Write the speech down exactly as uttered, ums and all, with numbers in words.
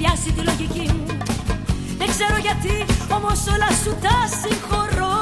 βιάσει τη λογική μου. Δεν ξέρω γιατί, όμως όλα σου τα συγχωρώ.